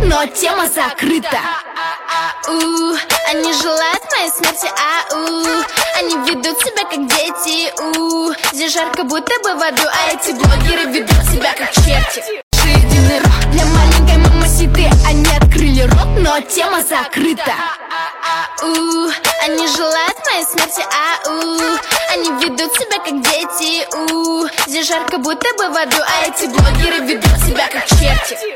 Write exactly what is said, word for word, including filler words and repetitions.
но тема закрыта. У, они желают моей смерти, ау. Они ведут себя как дети, у. Здесь жарко, будто бы в аду, а эти блогеры ведут себя как черти. Единый рот для маленькой мамаситы. Они открыли рот, но тема закрыта. У, они желают моей смерти, ау. Они ведут себя как дети, у. Здесь жарко, будто бы в аду, а эти блогеры ведут себя как черти.